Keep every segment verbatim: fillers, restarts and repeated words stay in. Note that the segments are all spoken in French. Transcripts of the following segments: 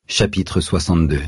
Chapitre soixante-deux.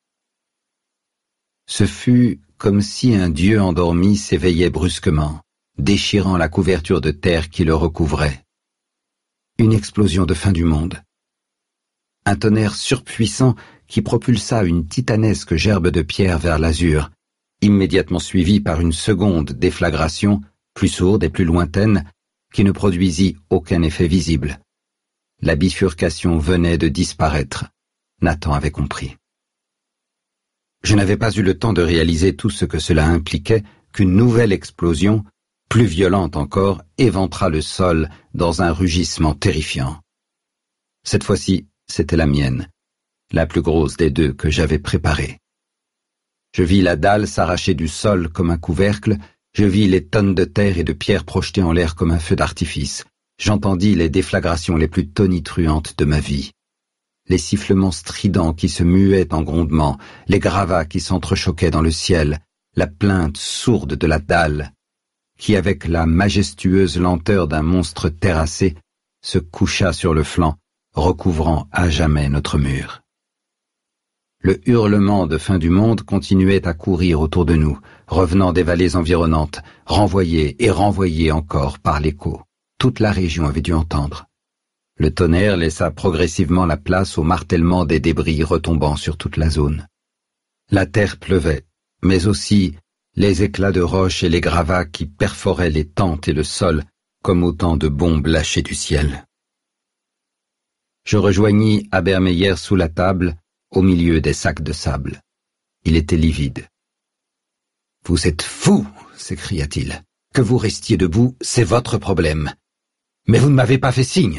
Ce fut comme si un dieu endormi s'éveillait brusquement, déchirant la couverture de terre qui le recouvrait. Une explosion de fin du monde. Un tonnerre surpuissant qui propulsa une titanesque gerbe de pierre vers l'azur, immédiatement suivie par une seconde déflagration, plus sourde et plus lointaine, qui ne produisit aucun effet visible. La bifurcation venait de disparaître. Nathan avait compris. Je n'avais pas eu le temps de réaliser tout ce que cela impliquait qu'une nouvelle explosion, plus violente encore, éventra le sol dans un rugissement terrifiant. Cette fois-ci, c'était la mienne, la plus grosse des deux que j'avais préparée. Je vis la dalle s'arracher du sol comme un couvercle, je vis les tonnes de terre et de pierres projetées en l'air comme un feu d'artifice, j'entendis les déflagrations les plus tonitruantes de ma vie. Les sifflements stridents qui se muaient en grondements, les gravats qui s'entrechoquaient dans le ciel, la plainte sourde de la dalle, qui, avec la majestueuse lenteur d'un monstre terrassé, se coucha sur le flanc, recouvrant à jamais notre mur. Le hurlement de fin du monde continuait à courir autour de nous, revenant des vallées environnantes, renvoyé et renvoyé encore par l'écho. Toute la région avait dû entendre. Le tonnerre laissa progressivement la place au martèlement des débris retombant sur toute la zone. La terre pleuvait, mais aussi les éclats de roches et les gravats qui perforaient les tentes et le sol comme autant de bombes lâchées du ciel. Je rejoignis Abermeyer sous la table, au milieu des sacs de sable. Il était livide. « Vous êtes fou !» s'écria-t-il. « Que vous restiez debout, c'est votre problème. Mais vous ne m'avez pas fait signe !»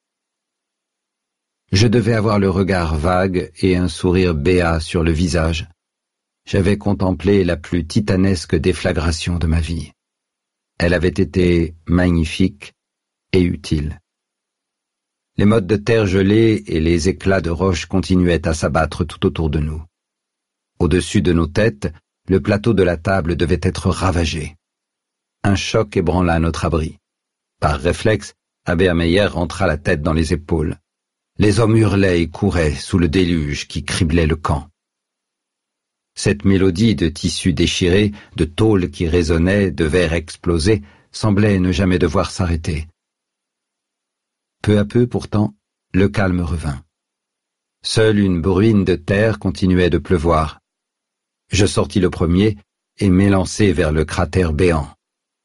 Je devais avoir le regard vague et un sourire béat sur le visage. J'avais contemplé la plus titanesque déflagration de ma vie. Elle avait été magnifique et utile. Les mottes de terre gelée et les éclats de roche continuaient à s'abattre tout autour de nous. Au-dessus de nos têtes, le plateau de la table devait être ravagé. Un choc ébranla notre abri. Par réflexe, Abermeyer rentra la tête dans les épaules. Les hommes hurlaient et couraient sous le déluge qui criblait le camp. Cette mélodie de tissus déchirés, de tôles qui résonnaient, de verres explosés, semblait ne jamais devoir s'arrêter. Peu à peu, pourtant, le calme revint. Seule une bruine de terre continuait de pleuvoir. Je sortis le premier et m'élançai vers le cratère béant.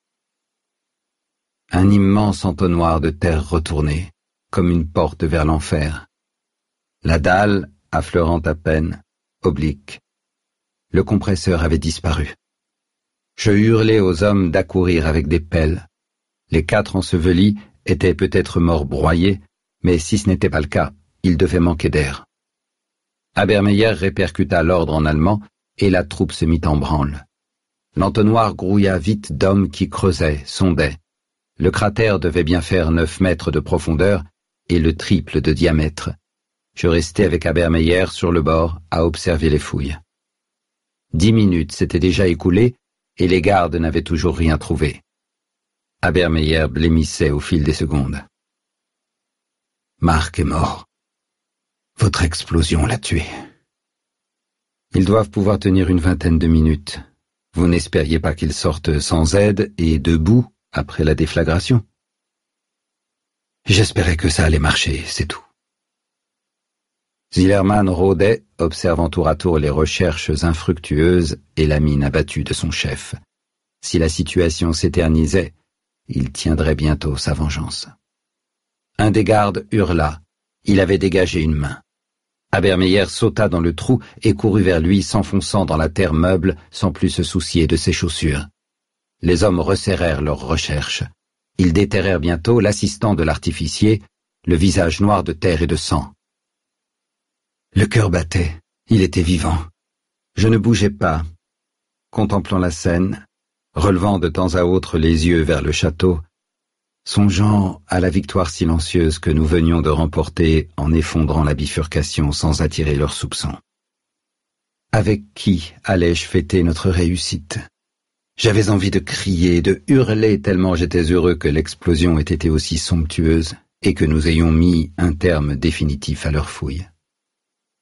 Un immense entonnoir de terre retournée, comme une porte vers l'enfer. La dalle, affleurant à peine, oblique. Le compresseur avait disparu. Je hurlai aux hommes d'accourir avec des pelles. Les quatre ensevelis étaient peut-être morts broyés, mais si ce n'était pas le cas, ils devaient manquer d'air. Abermeyer répercuta l'ordre en allemand et la troupe se mit en branle. L'entonnoir grouilla vite d'hommes qui creusaient, sondaient. Le cratère devait bien faire neuf mètres de profondeur et le triple de diamètre. Je restai avec Abermeyer sur le bord à observer les fouilles. Dix minutes s'étaient déjà écoulées et les gardes n'avaient toujours rien trouvé. Abermeyer blêmissait au fil des secondes. « Marc est mort. Votre explosion l'a tué. Ils doivent pouvoir tenir une vingtaine de minutes. Vous n'espériez pas qu'ils sortent sans aide et debout après la déflagration? J'espérais que ça allait marcher, c'est tout. » Zillermann rôdait, observant tour à tour les recherches infructueuses et la mine abattue de son chef. Si la situation s'éternisait, il tiendrait bientôt sa vengeance. Un des gardes hurla. Il avait dégagé une main. Abermeyer sauta dans le trou et courut vers lui, s'enfonçant dans la terre meuble sans plus se soucier de ses chaussures. Les hommes resserrèrent leurs recherches. Ils déterrèrent bientôt l'assistant de l'artificier, le visage noir de terre et de sang. Le cœur battait, il était vivant. Je ne bougeais pas, contemplant la scène, relevant de temps à autre les yeux vers le château, songeant à la victoire silencieuse que nous venions de remporter en effondrant la bifurcation sans attirer leurs soupçons. Avec qui allais-je fêter notre réussite? J'avais envie de crier, de hurler tellement j'étais heureux que l'explosion ait été aussi somptueuse et que nous ayons mis un terme définitif à leur fouille.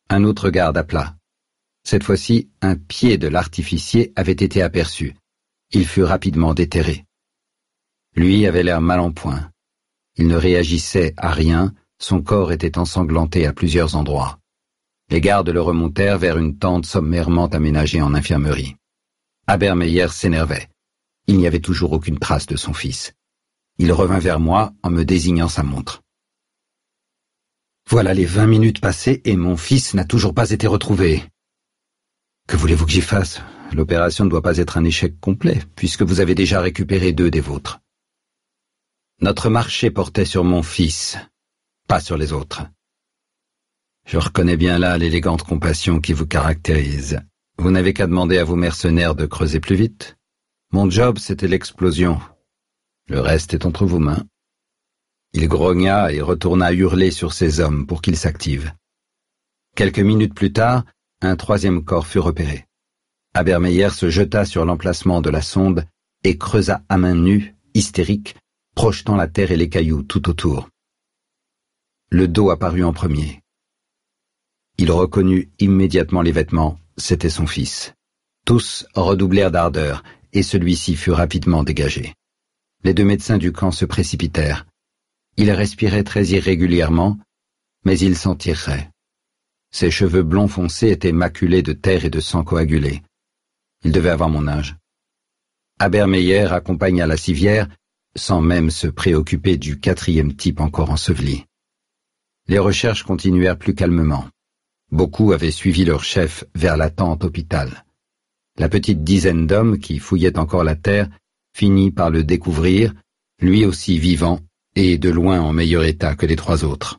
Un autre garde appela. Cette fois-ci, un pied de l'artificier avait été aperçu. Il fut rapidement déterré. Lui avait l'air mal en point. Il ne réagissait à rien, son corps était ensanglanté à plusieurs endroits. Les gardes le remontèrent vers une tente sommairement aménagée en infirmerie. Habermeyer s'énervait. Il n'y avait toujours aucune trace de son fils. Il revint vers moi en me désignant sa montre. Voilà les vingt minutes passées et mon fils n'a toujours pas été retrouvé. Que voulez-vous que j'y fasse? L'opération ne doit pas être un échec complet, puisque vous avez déjà récupéré deux des vôtres. Notre marché portait sur mon fils, pas sur les autres. Je reconnais bien là l'élégante compassion qui vous caractérise. Vous n'avez qu'à demander à vos mercenaires de creuser plus vite. Mon job, c'était l'explosion. Le reste est entre vos mains. Il grogna et retourna hurler sur ses hommes pour qu'ils s'activent. Quelques minutes plus tard, un troisième corps fut repéré. Habermeyer se jeta sur l'emplacement de la sonde et creusa à main nue, hystérique, projetant la terre et les cailloux tout autour. Le dos apparut en premier. Il reconnut immédiatement les vêtements, c'était son fils. Tous redoublèrent d'ardeur, et celui-ci fut rapidement dégagé. Les deux médecins du camp se précipitèrent. Il respirait très irrégulièrement, mais il s'en tirerait. Ses cheveux blonds foncés étaient maculés de terre et de sang coagulé. Il devait avoir mon âge. Habermeyer accompagna la civière, sans même se préoccuper du quatrième type encore enseveli. Les recherches continuèrent plus calmement. Beaucoup avaient suivi leur chef vers la tente hôpital. La petite dizaine d'hommes qui fouillaient encore la terre finit par le découvrir, lui aussi vivant et de loin en meilleur état que les trois autres.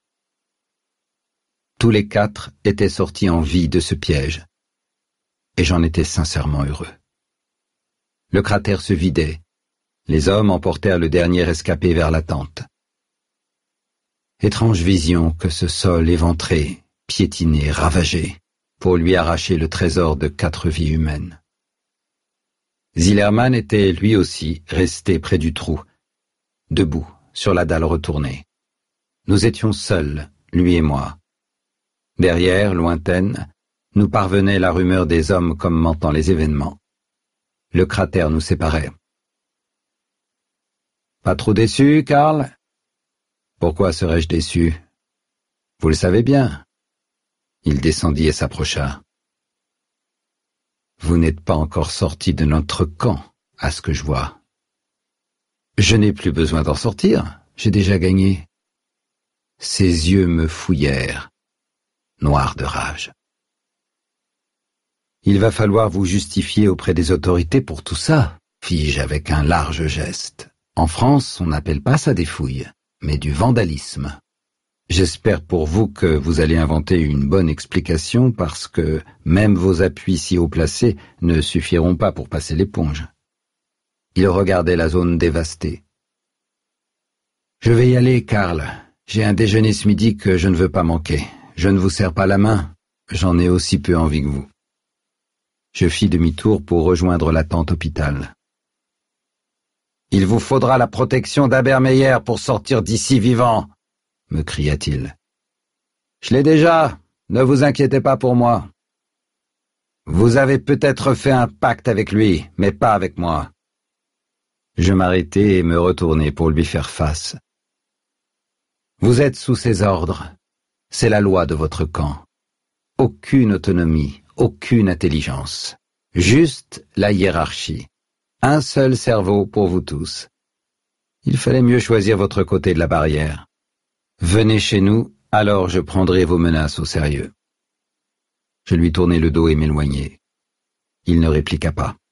Tous les quatre étaient sortis en vie de ce piège, et j'en étais sincèrement heureux. Le cratère se vidait, les hommes emportèrent le dernier rescapé vers la tente. Étrange vision que ce sol éventré, piétiné, ravagé, pour lui arracher le trésor de quatre vies humaines. Zillerman était lui aussi resté près du trou, debout, sur la dalle retournée. Nous étions seuls, lui et moi. Derrière, lointaine, nous parvenait la rumeur des hommes commentant les événements. Le cratère nous séparait. « Pas trop déçu, Karl ? » ?»« Pourquoi serais-je déçu ? Vous le savez bien. » Il descendit et s'approcha. « Vous n'êtes pas encore sorti de notre camp, à ce que je vois. »« Je n'ai plus besoin d'en sortir, j'ai déjà gagné. » Ses yeux me fouillèrent, noirs de rage. « Il va falloir vous justifier auprès des autorités pour tout ça, fis-je avec un large geste. En France, on n'appelle pas ça des fouilles, mais du vandalisme. J'espère pour vous que vous allez inventer une bonne explication parce que même vos appuis si haut placés ne suffiront pas pour passer l'éponge. » Il regardait la zone dévastée. « Je vais y aller, Karl. J'ai un déjeuner ce midi que je ne veux pas manquer. Je ne vous serre pas la main, j'en ai aussi peu envie que vous. » Je fis demi-tour pour rejoindre la tente hôpital. « Il vous faudra la protection d'Habermeyer pour sortir d'ici vivant, » me cria-t-il. « Je l'ai déjà, ne vous inquiétez pas pour moi. Vous avez peut-être fait un pacte avec lui, mais pas avec moi. » Je m'arrêtai et me retournai pour lui faire face. « Vous êtes sous ses ordres. C'est la loi de votre camp. Aucune autonomie, aucune intelligence. Juste la hiérarchie. Un seul cerveau pour vous tous. Il fallait mieux choisir votre côté de la barrière. Venez chez nous, alors je prendrai vos menaces au sérieux. » Je lui tournai le dos et m'éloignai. Il ne répliqua pas.